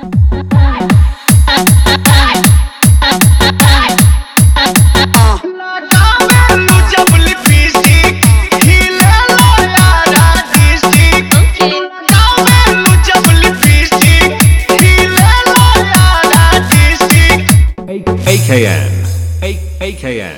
AKN AKN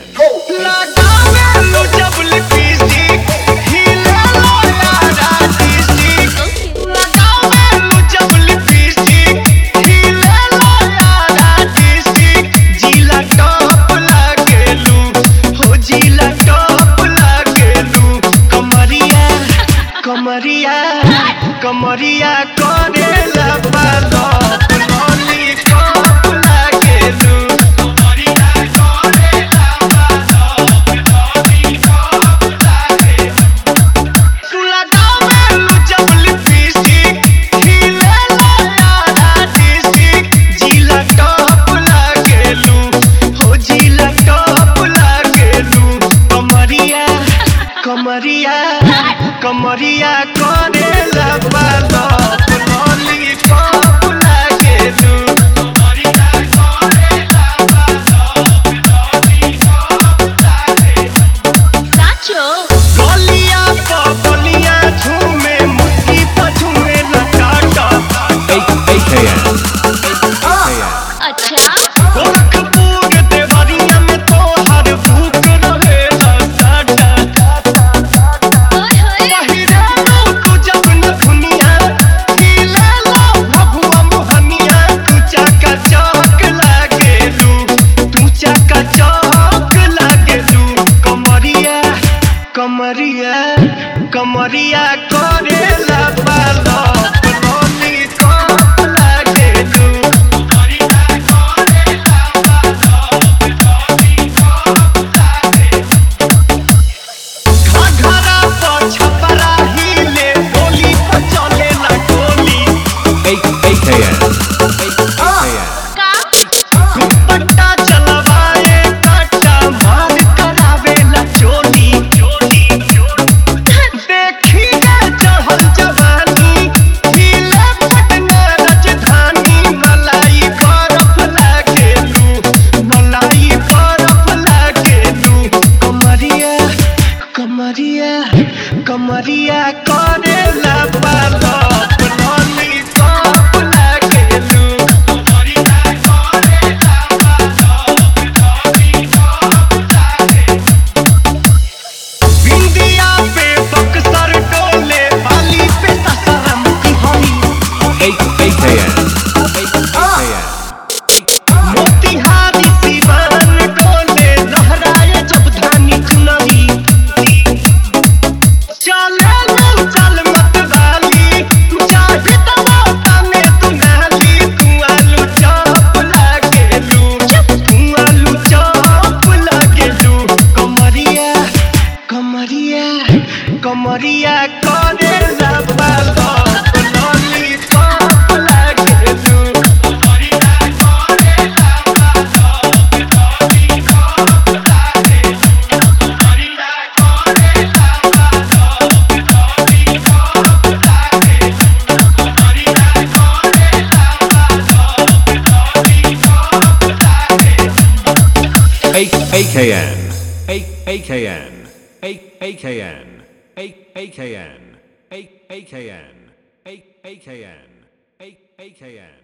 कमरिया करेला पालप लॉलीपॉप लागेलू कमरिया करेला पालप लॉलीपॉप लागेलू तू लगावेलू जब लिपस्टिक खिलेला यारा डिस्ट्रिक्ट जिला टॉप लागेलू हो जिला टॉप लागेलू कमरिया कमरिया कमरिया करेला पालप लॉलीपॉप लागेलू कमरिया करेला पालप लॉलीपॉप लागेलू नाचो गलिया प गलिया झूमे मुट्ठी प झूमे लटाटा AKN अच्छा गोरखपुर देवरिया में तोहर भूख रहेला साटा ओए होए तू जब न दुनिया खिलेला भभुआ मोहनिया तू चाका चौक लागेलू तू चाका चौक लागेलू कमरिया कमरिया कमरिया करेला पालप लॉलीपॉप लागेलू कमरिया करेला पालप लॉलीपॉप लागेलू घघरा पर छपरा हिले बोली पर चलेला गोली AKN का दुपट्टा चलवाए काटा मार करावेला चोली देखी ना चढ़ल जवानी हिले पटना राजधानी मलाई बर्फ लागेलू मलाई बर्फ लागेलू कमरिया कमरिया कमरिया करेला पालप लॉलीपॉप लागेलू कमरिया करेला पालप लॉलीपॉप लागेलू बिंदिया पे बक्सर डोले बाली पे ससरम की हमी AKN मोतिहारी सिवान डोले लहराए जब धानी चुनरी चले लो चल मत वाली चाहे दबाता में तू नाली तू आलू चौप लागेलू तू आलू चौप लागेलू कमरिया कमरिया कमरिया करेला पालप लॉलीपॉप लागेलू कमरिया करेला पालप लॉलीपॉप लागेलू कमरिया करेला पालप लॉलीपॉप लागेलू कमरिया करेला पालप लॉलीपॉप लागेलू AKN AKN AKN AKN AKN AKN AKN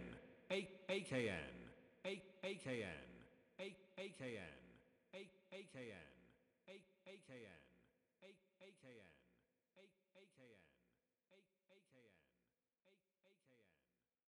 AKN AKN AKN AKN